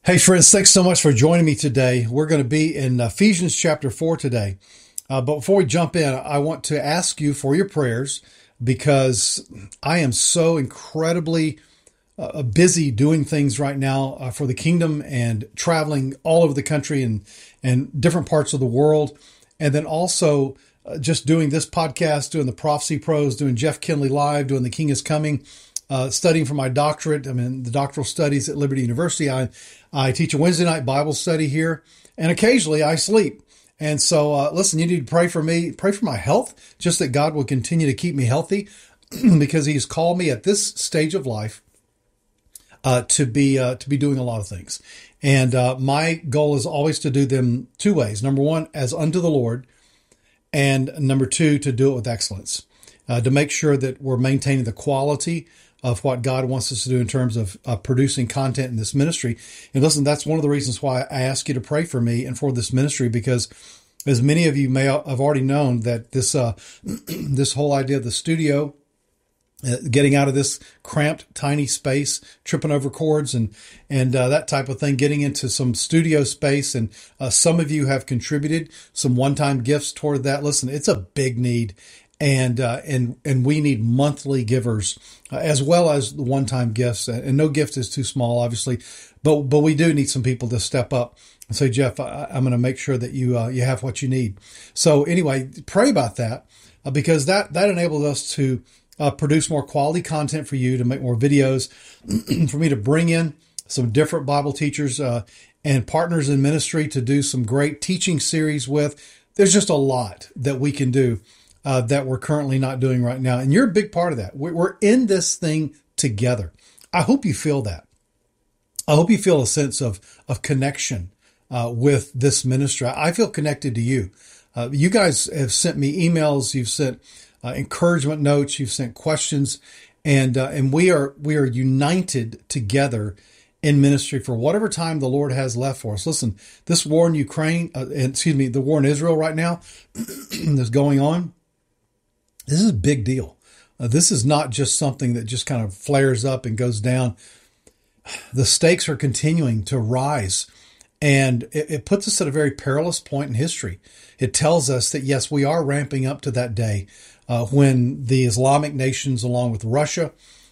Hey friends, thanks so much for joining me today. We're going to be in Ephesians chapter 4 today. But before we jump in, I want to ask you for your prayers because I am so incredibly busy doing things right now for the kingdom and traveling all over the country and different parts of the world. And then also just doing this podcast, doing the Prophecy Pros, doing Jeff Kinley Live, doing The King is Coming. Studying for my doctorate. I'm in the doctoral studies at Liberty University. I teach a Wednesday night Bible study here, and occasionally I sleep. And so, listen, you need to pray for me, pray for my health, just that God will continue to keep me healthy because He's called me at this stage of life to be doing a lot of things. And my goal is always to do them two ways. Number one, as unto the Lord, and number two, to do it with excellence, to make sure that we're maintaining the quality of what God wants us to do in terms of producing content in this ministry. And listen, that's one of the reasons why I ask you to pray for me and for this ministry, because as many of you may have already known that this this whole idea of the studio, getting out of this cramped, tiny space, tripping over cords and that type of thing, getting into some studio space. And some of you have contributed some one-time gifts toward that. Listen, it's a big need. And we need monthly givers as well as the one-time gifts. And no gift is too small, obviously, but we do need some people to step up and say, Jeff, I'm going to make sure that you have what you need. So anyway, pray about that because that enables us to produce more quality content for you, to make more videos, for me to bring in some different Bible teachers and partners in ministry to do some great teaching series with. There's just a lot that we can do. That we're currently not doing right now. And you're a big part of that. We're in this thing together. I hope you feel that. I hope you feel a sense of connection with this ministry. I feel connected to you. You guys have sent me emails. You've sent encouragement notes. You've sent questions. And we are united together in ministry for whatever time the Lord has left for us. Listen, this war in Ukraine, the war in Israel right now that's going on, this is a big deal. This is not just something that just kind of flares up and goes down. The stakes are continuing to rise, and it puts us at a very perilous point in history. It tells us that, yes, we are ramping up to that day when the Islamic nations, along with Russia,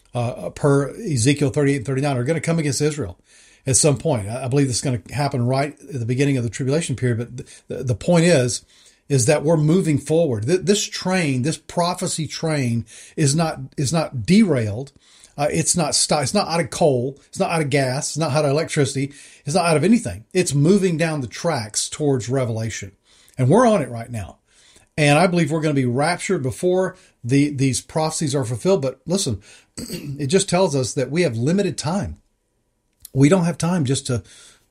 per Ezekiel 38 and 39, are going to come against Israel at some point. I believe this is going to happen right at the beginning of the tribulation period, but the point is that we're moving forward. This train, this prophecy train is not derailed. It's not out of coal. It's not out of gas. It's not out of electricity. It's not out of anything. It's moving down the tracks towards Revelation. And we're on it right now. And I believe we're going to be raptured before these prophecies are fulfilled. But listen, it just tells us that we have limited time. We don't have time just to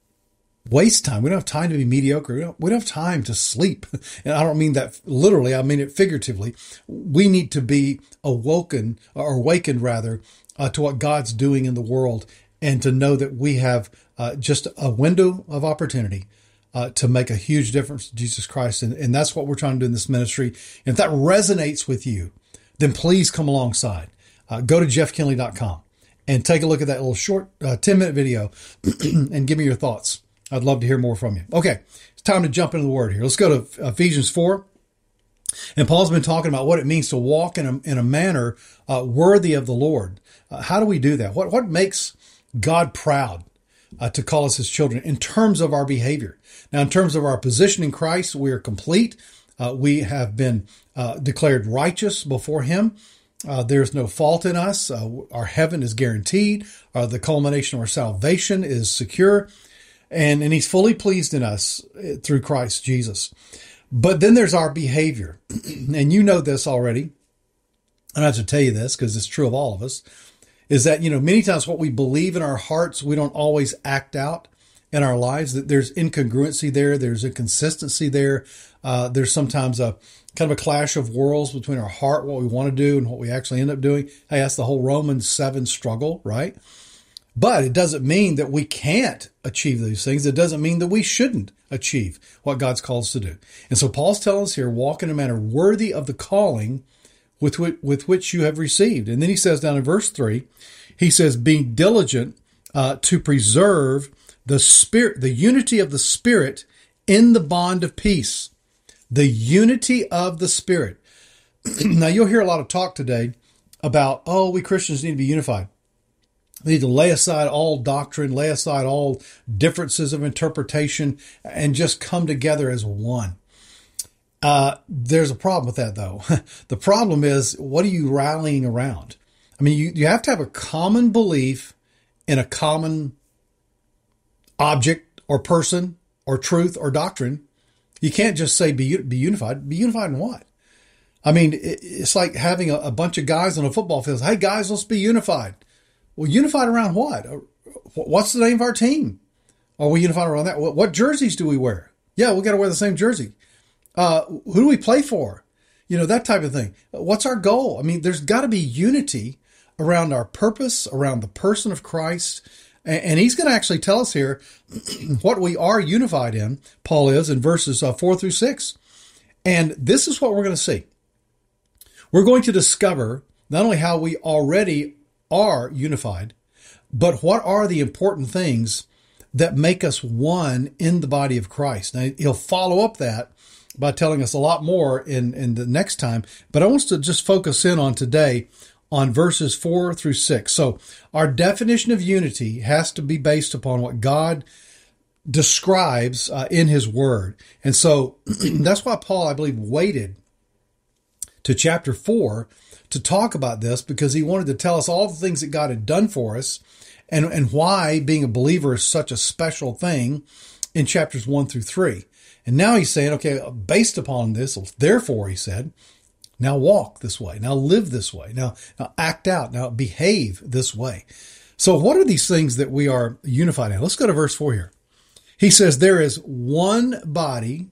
waste time. We don't have time to be mediocre. We don't have time to sleep. And I don't mean that literally. I mean it figuratively. We need to be awakened to what God's doing in the world, and to know that we have just a window of opportunity to make a huge difference to Jesus Christ. And that's what we're trying to do in this ministry. And if that resonates with you, then please come alongside. Go to jeffkinley.com and take a look at that little short 10-minute video and give me your thoughts. I'd love to hear more from you. Okay, it's time to jump into the Word here. Let's go to Ephesians 4. And Paul's been talking about what it means to walk in a manner worthy of the Lord. How do we do that? What makes God proud to call us His children in terms of our behavior? Now, in terms of our position in Christ, we are complete. We have been declared righteous before Him. There's no fault in us. Our heaven is guaranteed. The culmination of our salvation is secure. And He's fully pleased in us through Christ Jesus. But then there's our behavior. And you know this already. I don't have to tell you this because it's true of all of us. Is that, many times what we believe in our hearts, we don't always act out in our lives. That there's incongruency there. There's inconsistency there. There's sometimes a kind of a clash of worlds between our heart, what we want to do, and what we actually end up doing. Hey, that's the whole Romans 7 struggle, right? But it doesn't mean that we can't achieve these things. It doesn't mean that we shouldn't achieve what God's called us to do. And so Paul's telling us here, walk in a manner worthy of the calling with which you have received. And then he says down in verse 3, he says, being diligent to preserve The Spirit, the unity of the Spirit in the bond of peace. The unity of the Spirit. Now, you'll hear a lot of talk today about, we Christians need to be unified. We need to lay aside all doctrine, lay aside all differences of interpretation, and just come together as one. There's a problem with that, though. The problem is, what are you rallying around? I mean, you have to have a common belief in a common object or person or truth or doctrine. You can't just say be unified. Be unified in what? I mean, it's like having a bunch of guys on a football field. Hey, guys, let's be unified. Well, unified around what? What's the name of our team? Are we unified around that? What jerseys do we wear? Yeah, we got to wear the same jersey. Who do we play for? That type of thing. What's our goal? I mean, there's got to be unity around our purpose, around the person of Christ. And he's going to actually tell us here what we are unified in, Paul is, in verses 4 through 6. And this is what we're going to see. We're going to discover not only how we already are unified, but what are the important things that make us one in the body of Christ. Now, he'll follow up that by telling us a lot more in the next time, but I want us to just focus in on today on verses 4 through 6. So our definition of unity has to be based upon what God describes in his word. And so that's why Paul, I believe, waited to chapter 4 to talk about this, because he wanted to tell us all the things that God had done for us and why being a believer is such a special thing in chapters 1 through 3. And now he's saying, okay, based upon this, therefore, he said, now walk this way, now live this way, now act out, now behave this way. So what are these things that we are unified in? Let's go to verse 4 here. He says, there is one body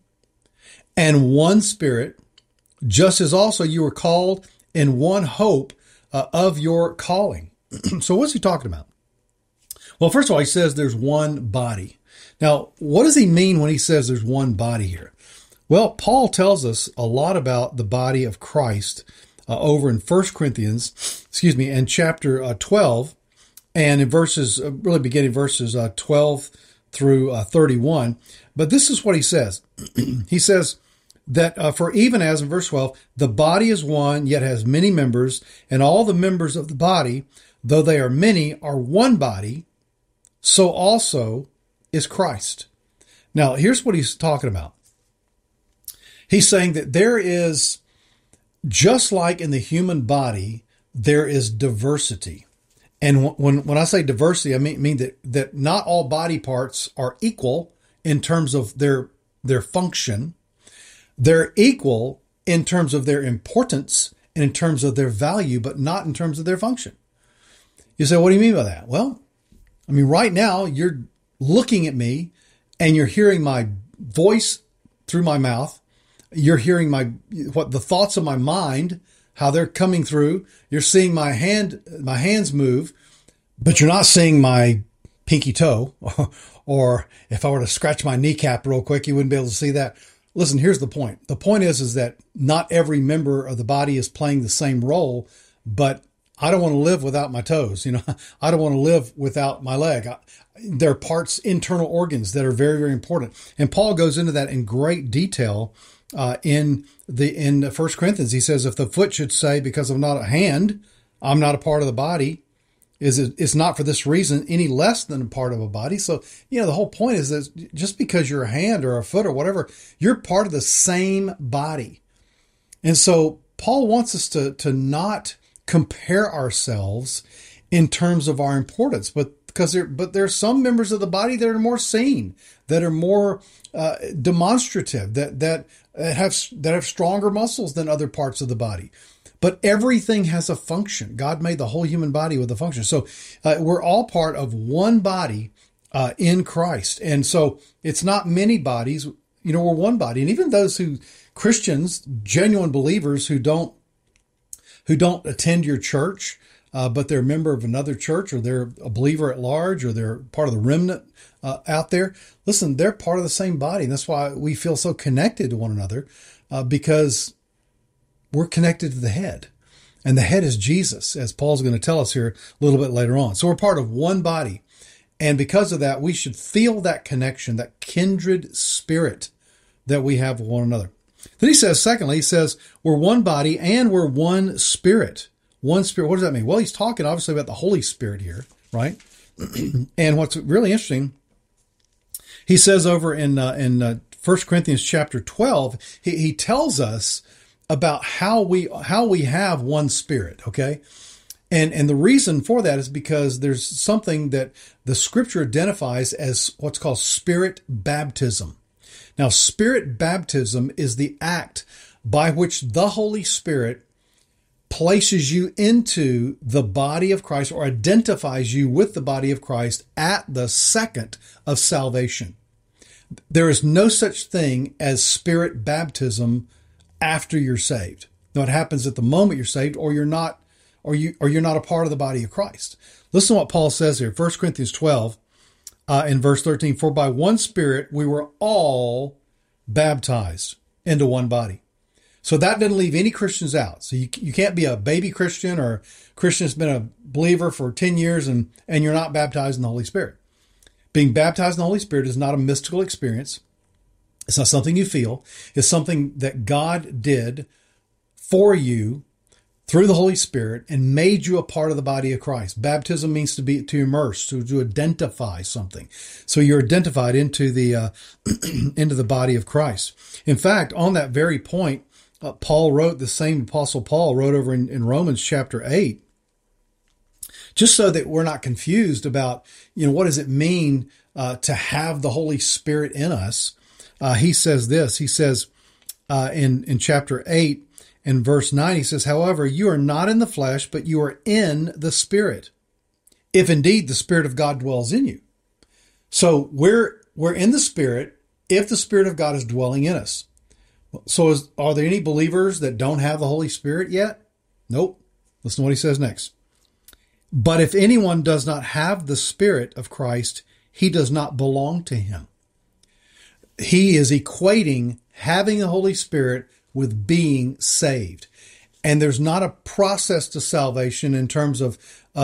and one Spirit, just as also you were called in one hope of your calling. So what's he talking about? Well, first of all, he says there's one body. Now, what does he mean when he says there's one body here? Well, Paul tells us a lot about the body of Christ over in 1 Corinthians, in chapter 12, and in verses, really beginning verses 12 through 31. But this is what he says. He says that for even as, in verse 12, the body is one, yet has many members, and all the members of the body, though they are many, are one body, so also is Christ. Now, here's what he's talking about. He's saying that there is, just like in the human body, there is diversity. And when I say diversity, I mean that not all body parts are equal in terms of their function. They're equal in terms of their importance and in terms of their value, but not in terms of their function. You say, what do you mean by that? Well, I mean, right now you're looking at me and you're hearing my voice through my mouth. You're hearing the thoughts of my mind, how they're coming through. You're seeing my hands move, but you're not seeing my pinky toe. Or if I were to scratch my kneecap real quick, you wouldn't be able to see that. Listen, here's the point. The point is that not every member of the body is playing the same role, but I don't want to live without my toes. I don't want to live without my leg. There are parts, internal organs that are very, very important. And Paul goes into that in great detail in 1 Corinthians. He says, if the foot should say, because I'm not a hand, I'm not a part of the body, it's not for this reason any less than a part of a body. So, the whole point is that just because you're a hand or a foot or whatever, you're part of the same body. And so Paul wants us to not compare ourselves in terms of our importance, but there are some members of the body that are more seen, that are more demonstrative, that have stronger muscles than other parts of the body. But everything has a function. God made the whole human body with a function. So we're all part of one body in Christ. And so it's not many bodies, we're one body. And even those Christians, genuine believers who don't attend your church, but they're a member of another church, or they're a believer at large, or they're part of the remnant out there. Listen, they're part of the same body. And that's why we feel so connected to one another, because we're connected to the head. And the head is Jesus, as Paul's going to tell us here a little bit later on. So we're part of one body. And because of that, we should feel that connection, that kindred spirit that we have with one another. Then he says, secondly, he says, we're one body and we're one spirit. One spirit. What does that mean? Well, he's talking obviously about the Holy Spirit here, right? And what's really interesting, he says over in 1 Corinthians chapter 12, he tells us about how we have one spirit, okay? And the reason for that is because there's something that the scripture identifies as what's called spirit baptism. Now, spirit baptism is the act by which the Holy Spirit places you into the body of Christ or identifies you with the body of Christ at the second of salvation. There is no such thing as spirit baptism after you're saved. Now, it happens at the moment you're saved, or you're not a part of the body of Christ. Listen to what Paul says here, 1 Corinthians 12, in verse 13, for by one Spirit we were all baptized into one body. So that didn't leave any Christians out. So you can't be a baby Christian or a Christian that's been a believer for 10 years and you're not baptized in the Holy Spirit. Being baptized in the Holy Spirit is not a mystical experience. It's not something you feel. It's something that God did for you through the Holy Spirit and made you a part of the body of Christ. Baptism means to immerse, to identify something. So you're identified into the into the body of Christ. In fact, on that very point, Paul wrote, the same Apostle Paul wrote over in Romans chapter 8, just so that we're not confused about, what does it mean to have the Holy Spirit in us? He says this, he says in chapter 8, in verse 9, he says, however, you are not in the flesh, but you are in the Spirit, if indeed the Spirit of God dwells in you. So we're in the Spirit if the Spirit of God is dwelling in us. So are there any believers that don't have the Holy Spirit yet? Nope. Listen to what he says next. But if anyone does not have the Spirit of Christ, he does not belong to him. He is equating having the Holy Spirit with being saved. And there's not a process to salvation in terms of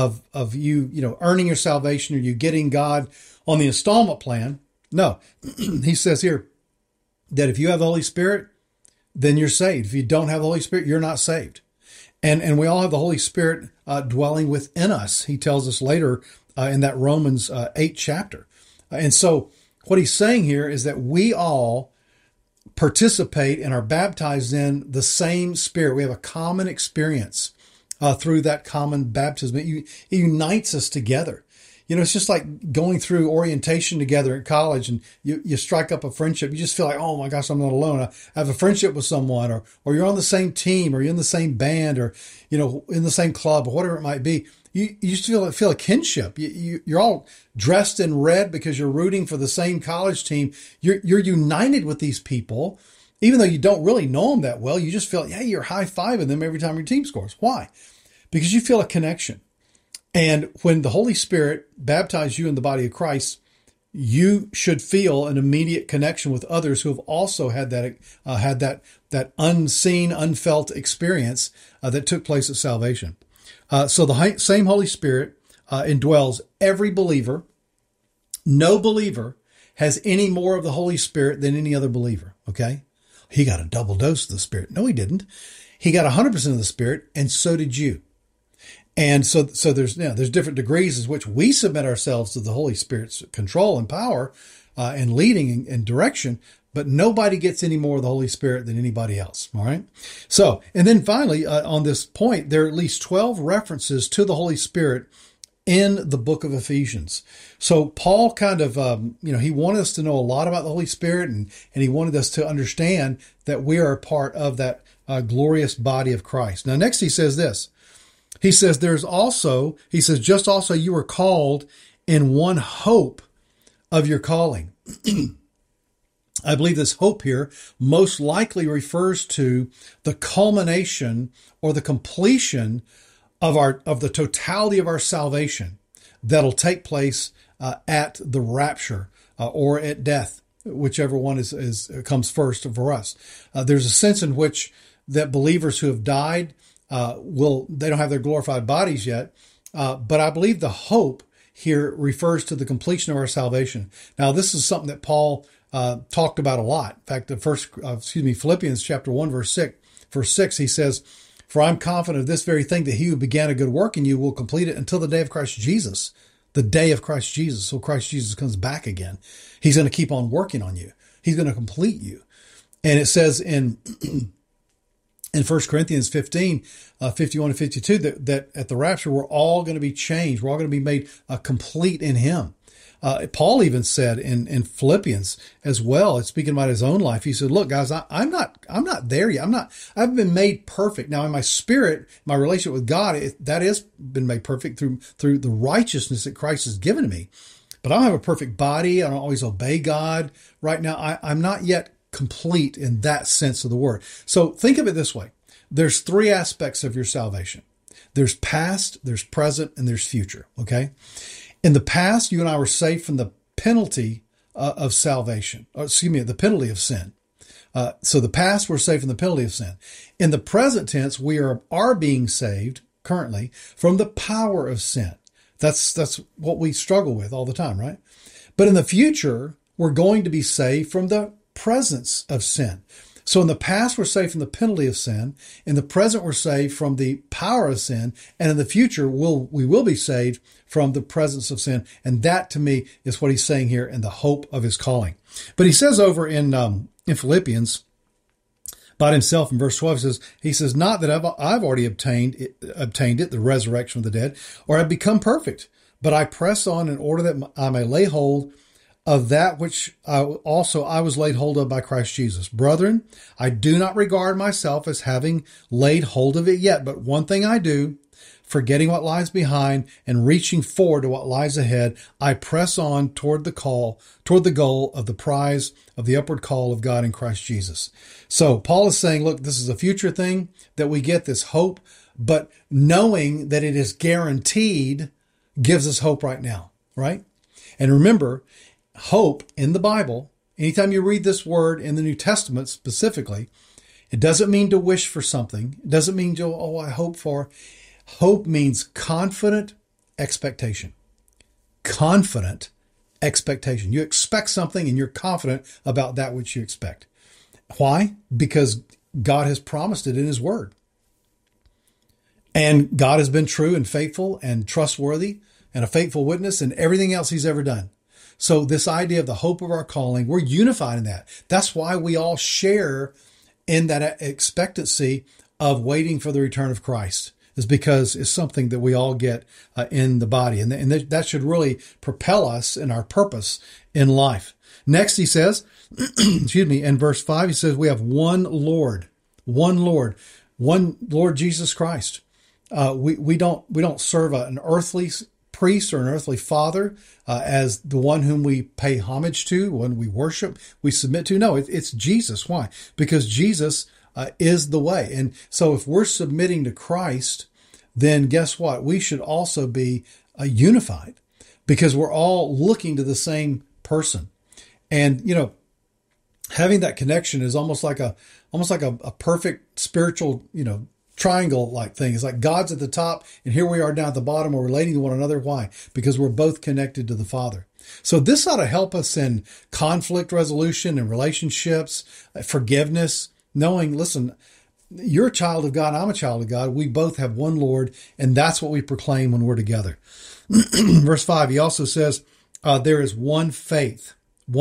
you earning your salvation or you getting God on the installment plan. No, he says here that if you have the Holy Spirit, then you're saved. If you don't have the Holy Spirit, you're not saved. And we all have the Holy Spirit dwelling within us. He tells us later in that Romans 8 chapter. And so what he's saying here is that we all participate and are baptized in the same Spirit. We have a common experience through that common baptism. It unites us together. It's just like going through orientation together at college and you strike up a friendship. You just feel like, oh my gosh, I'm not alone. I have a friendship with someone, or you're on the same team, or you're in the same band, or, in the same club, or whatever it might be. You just feel a kinship. You're all dressed in red because you're rooting for the same college team. You're united with these people, even though you don't really know them that well. You just feel, you're high-fiving them every time your team scores. Why? Because you feel a connection. And when the Holy Spirit baptized you in the body of Christ, you should feel an immediate connection with others who have also had that unseen, unfelt experience that took place at salvation. So the same Holy Spirit indwells every believer. No believer has any more of the Holy Spirit than any other believer. Okay, he got a double dose of the Spirit. No, he didn't. He got 100% of the Spirit, and so did you. And so there's different degrees as which we submit ourselves to the Holy Spirit's control and power and leading and direction, but nobody gets any more of the Holy Spirit than anybody else. All right. So, and then finally, on this point, there are at least 12 references to the Holy Spirit in the book of Ephesians. So Paul kind of, he wanted us to know a lot about the Holy Spirit, and he wanted us to understand that we are a part of that glorious body of Christ. Now, next he says this. He says, just also you were called in one hope of your calling. I believe this hope here most likely refers to the culmination or the completion of the totality of our salvation that'll take place at the rapture or at death, whichever one comes first for us. There's a sense in which that believers who have died they don't have their glorified bodies yet, but I believe the hope here refers to the completion of our salvation. Now, this is something that Paul talked about a lot. In fact, Philippians chapter 1, verse 6, he says, "For I'm confident of this very thing, that he who began a good work in you will complete it until the day of Christ Jesus." The day of Christ Jesus. So Christ Jesus comes back again. He's going to keep on working on you. He's going to complete you. And it says in 1 Corinthians 15, 51 and 52, that at the rapture, we're all going to be changed. We're all going to be made complete in him. Paul even said in Philippians as well, speaking about his own life, he said, "Look, guys, I'm not there yet. I haven't been made perfect. Now in my spirit, my relationship with God, that has been made perfect through the righteousness that Christ has given to me. But I don't have a perfect body. I don't always obey God right now. I'm not yet complete in that sense of the word." So think of it this way. There's three aspects of your salvation. There's past, there's present, and there's future. Okay. In the past, you and I were saved from the penalty of salvation, the penalty of sin. So the past, we're saved from the penalty of sin. In the present tense, we are being saved currently from the power of sin. That's what we struggle with all the time, right? But in the future, we're going to be saved from the presence of sin. So in the past, we're saved from the penalty of sin. In the present, we're saved from the power of sin. And in the future, we will be saved from the presence of sin. And that, to me, is what he's saying here in the hope of his calling. But he says over in Philippians about himself in verse 12, he says, "Not that I've already obtained it, the resurrection of the dead, or have become perfect, but I press on in order that I may lay hold of that which I was laid hold of by Christ Jesus. Brethren, I do not regard myself as having laid hold of it yet, but one thing I do, forgetting what lies behind and reaching forward to what lies ahead, I press on toward the goal of the prize of the upward call of God in Christ Jesus." So Paul is saying, look, this is a future thing that we get, this hope, but knowing that it is guaranteed gives us hope right now, right? And remember, hope in the Bible, anytime you read this word in the New Testament specifically, it doesn't mean to wish for something. It doesn't mean I hope for. Hope means confident expectation. Confident expectation. You expect something and you're confident about that which you expect. Why? Because God has promised it in his word. And God has been true and faithful and trustworthy and a faithful witness in everything else he's ever done. So this idea of the hope of our calling, we're unified in that. That's why we all share in that expectancy of waiting for the return of Christ, is because it's something that we all get in the body. And that should really propel us in our purpose in life. Next, he says, in verse 5, he says, we have one Lord Jesus Christ. We don't serve an earthly priest or an earthly father as the one whom we pay homage to, one we worship, we submit to. No, it's Jesus. Why? Because Jesus is the way. And so if we're submitting to Christ, then guess what? We should also be unified because we're all looking to the same person. And, having that connection is almost like a perfect spiritual, triangle like thing. It's like God's at the top and here we are down at the bottom. We're relating to one another. Why? Because we're both connected to the Father. So this ought to help us in conflict resolution and relationships, forgiveness, knowing, listen, you're a child of God. I'm a child of God. We both have one Lord. And that's what we proclaim when we're together. Verse 5, he also says, there is one faith.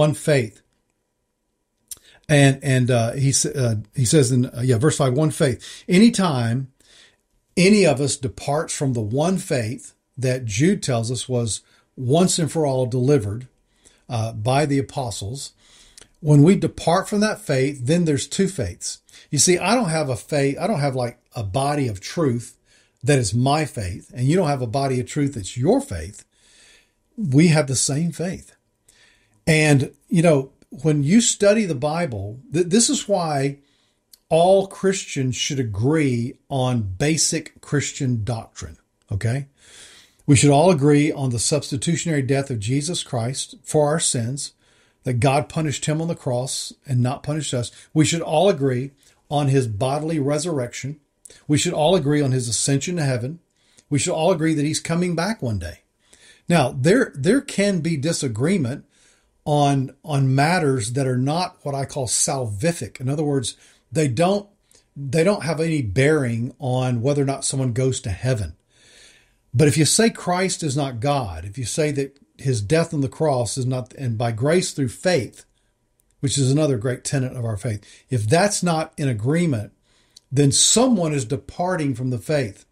And he says in verse 5, one faith. Anytime any of us departs from the one faith that Jude tells us was once and for all delivered by the apostles, when we depart from that faith, then there's two faiths. You see, I don't have a faith. I don't have like a body of truth that is my faith, and you don't have a body of truth that's your faith. We have the same faith. And, when you study the Bible, this is why all Christians should agree on basic Christian doctrine, okay? We should all agree on the substitutionary death of Jesus Christ for our sins, that God punished him on the cross and not punished us. We should all agree on his bodily resurrection. We should all agree on his ascension to heaven. We should all agree that he's coming back one day. Now, there can be disagreement on matters that are not what I call salvific. In other words, they don't have any bearing on whether or not someone goes to heaven. But if you say Christ is not God, if you say that his death on the cross is not, and by grace through faith, which is another great tenet of our faith, if that's not in agreement, then someone is departing from the faith.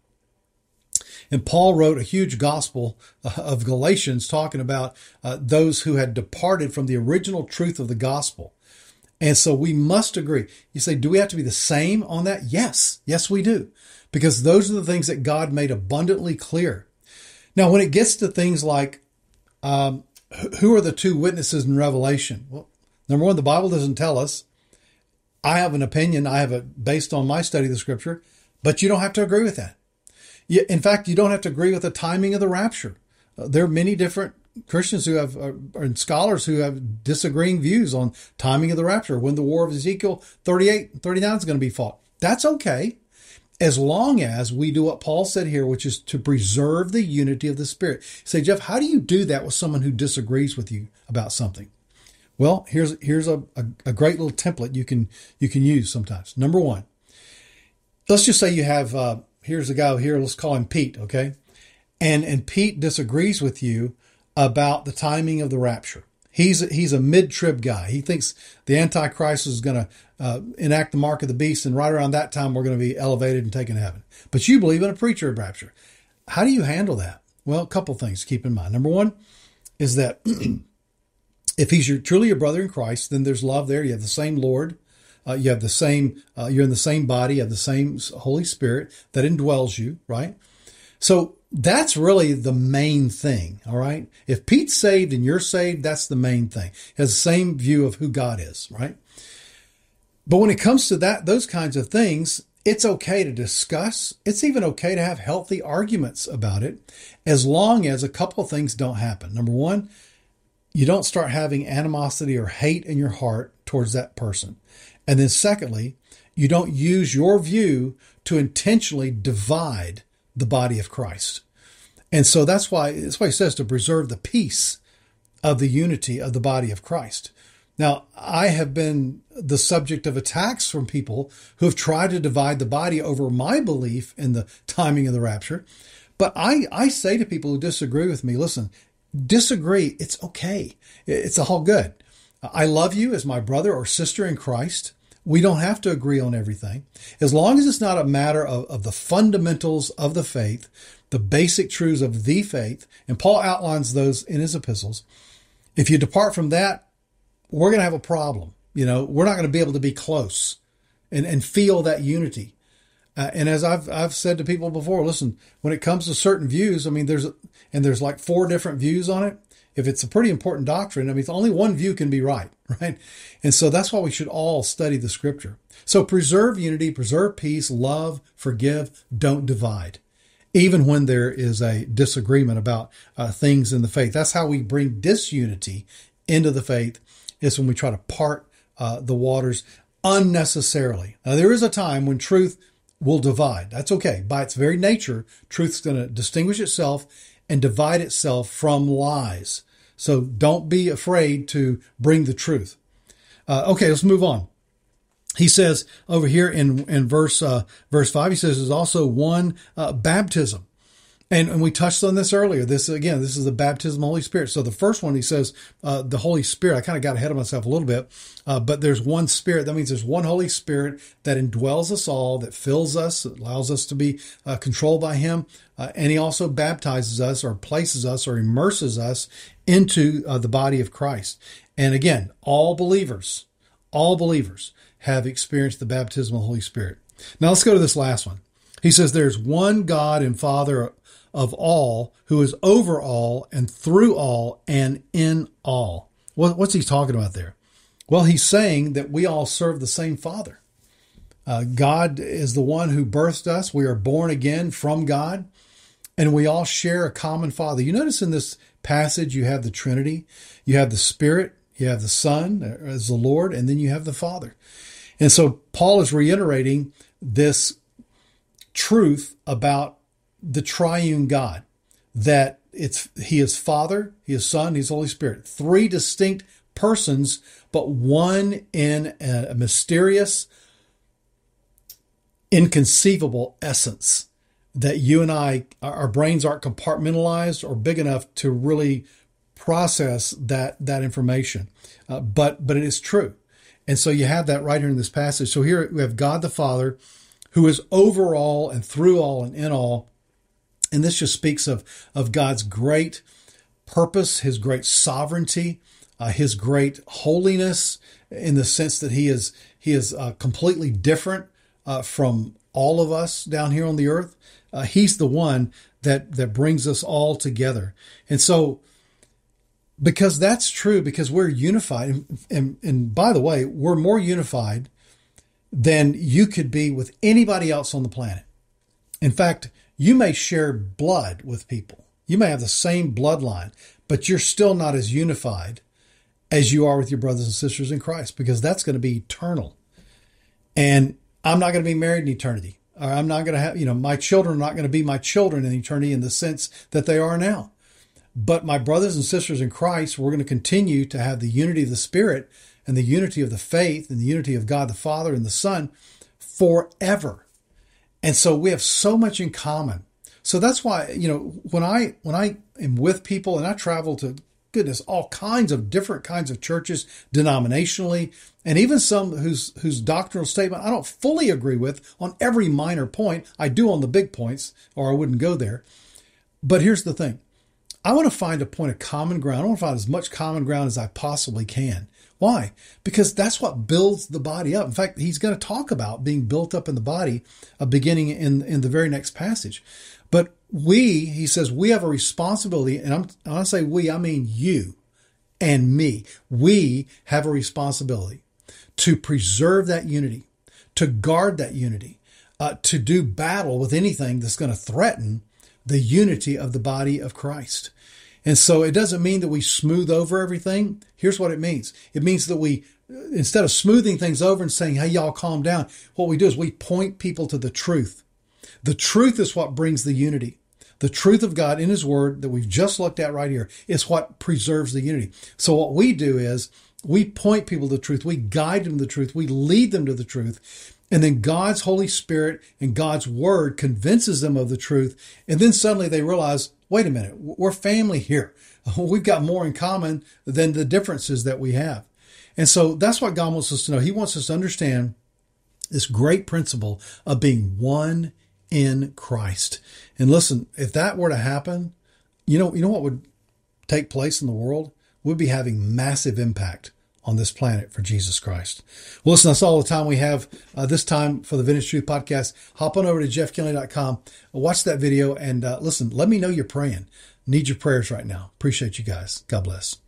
And Paul wrote a huge gospel of Galatians talking about those who had departed from the original truth of the gospel. And so we must agree. You say, do we have to be the same on that? Yes. Yes, we do. Because those are the things that God made abundantly clear. Now, when it gets to things like, who are the two witnesses in Revelation? Well, number one, the Bible doesn't tell us. I have an opinion. I have it based on my study of the scripture, but you don't have to agree with that. In fact, you don't have to agree with the timing of the rapture. There are many different Christians who have, and scholars who have disagreeing views on timing of the rapture, when the war of Ezekiel 38 and 39 is going to be fought. That's okay, as long as we do what Paul said here, which is to preserve the unity of the Spirit. You say, Jeff, how do you do that with someone who disagrees with you about something? Well, here's a great little template you can use sometimes. Number one, let's just say you have, here's a guy here, let's call him Pete, okay? And Pete disagrees with you about the timing of the rapture. He's a mid-trib guy. He thinks the Antichrist is going to enact the mark of the beast, and right around that time we're going to be elevated and taken to heaven. But you believe in a pre-trib rapture. How do you handle that? Well, a couple things to keep in mind. Number one is that if he's truly your brother in Christ, then there's love there. You have the same Lord. You have the same, you're in the same body. You have the same Holy Spirit that indwells you, right? So that's really the main thing, all right? If Pete's saved and you're saved, that's the main thing. He has the same view of who God is, right? But when it comes to those kinds of things, it's okay to discuss. It's even okay to have healthy arguments about it, as long as a couple of things don't happen. Number one, you don't start having animosity or hate in your heart towards that person. And then secondly, you don't use your view to intentionally divide the body of Christ. And so that's why he says to preserve the peace of the unity of the body of Christ. Now, I have been the subject of attacks from people who have tried to divide the body over my belief in the timing of the rapture. But I say to people who disagree with me, listen, disagree, it's okay. It's all good. I love you as my brother or sister in Christ. We don't have to agree on everything. As long as it's not a matter of the fundamentals of the faith, the basic truths of the faith, and Paul outlines those in his epistles. If you depart from that, we're going to have a problem. We're not going to be able to be close and feel that unity. And as I've said to people before, listen, when it comes to certain views, I mean, there's like 4 different views on it. If it's a pretty important doctrine, I mean, only one view can be right? And so that's why we should all study the scripture. So preserve unity, preserve peace, love, forgive, don't divide, even when there is a disagreement about things in the faith. That's how we bring disunity into the faith, is when we try to part the waters unnecessarily. Now, there is a time when truth will divide. That's okay. By its very nature, truth's going to distinguish itself and divide itself from lies. So don't be afraid to bring the truth. Okay, let's move on. He says over here in verse 5, he says there's also one baptism. And we touched on this earlier. This is the baptism of the Holy Spirit. So the first one, he says, the Holy Spirit. I kind of got ahead of myself a little bit, but there's one Spirit. That means there's one Holy Spirit that indwells us all, that fills us, that allows us to be controlled by Him. And He also baptizes us or places us or immerses us into the body of Christ. And again, all believers have experienced the baptism of the Holy Spirit. Now let's go to this last one. He says there's one God and Father of all, who is over all and through all and in all. What's he talking about there? Well, he's saying that we all serve the same Father. God is the one who birthed us. We are born again from God, and we all share a common Father. You notice in this passage, you have the Trinity, you have the Spirit, you have the Son as the Lord, and then you have the Father. And so Paul is reiterating this truth about the triune God, that He is Father, He is Son, He's Holy Spirit. Three distinct persons, but one in a mysterious, inconceivable essence that you and I, our brains aren't compartmentalized or big enough to really process that information. But it is true. And so you have that right here in this passage. So here we have God the Father, who is over all and through all and in all. And this just speaks of God's great purpose, His great sovereignty, His great holiness, in the sense that He is completely different from all of us down here on the earth. He's the one that brings us all together. And so, because that's true, because we're unified, and by the way, we're more unified than you could be with anybody else on the planet. In fact, you may share blood with people. You may have the same bloodline, but you're still not as unified as you are with your brothers and sisters in Christ, because that's going to be eternal. And I'm not going to be married in eternity. Or I'm not going to have, my children are not going to be my children in eternity in the sense that they are now. But my brothers and sisters in Christ, we're going to continue to have the unity of the Spirit and the unity of the faith and the unity of God the Father and the Son forever. And so we have so much in common. So that's why, when I am with people and I travel to, goodness, all kinds of different kinds of churches denominationally, and even some whose doctrinal statement I don't fully agree with on every minor point. I do on the big points, or I wouldn't go there. But here's the thing. I want to find a point of common ground. I want to find as much common ground as I possibly can. Why? Because that's what builds the body up. In fact, he's going to talk about being built up in the body, beginning in the very next passage. But he says, we have a responsibility, and when I say we, I mean you and me. We have a responsibility to preserve that unity, to guard that unity, to do battle with anything that's going to threaten the unity of the body of Christ. And so it doesn't mean that we smooth over everything. Here's what it means. It means that we, instead of smoothing things over and saying, hey, y'all calm down, what we do is we point people to the truth. The truth is what brings the unity. The truth of God in His Word that we've just looked at right here is what preserves the unity. So what we do is we point people to the truth. We guide them to the truth. We lead them to the truth. And then God's Holy Spirit and God's Word convinces them of the truth. And then suddenly they realize, wait a minute, we're family here. We've got more in common than the differences that we have. And so that's what God wants us to know. He wants us to understand this great principle of being one in Christ. And listen, if that were to happen, you know what would take place in the world? We'd be having massive impact on this planet for Jesus Christ. Well, listen, that's all the time we have this time for the Vintage Truth Podcast. Hop on over to jeffkinley.com, watch that video, and listen, let me know you're praying. Need your prayers right now. Appreciate you guys. God bless.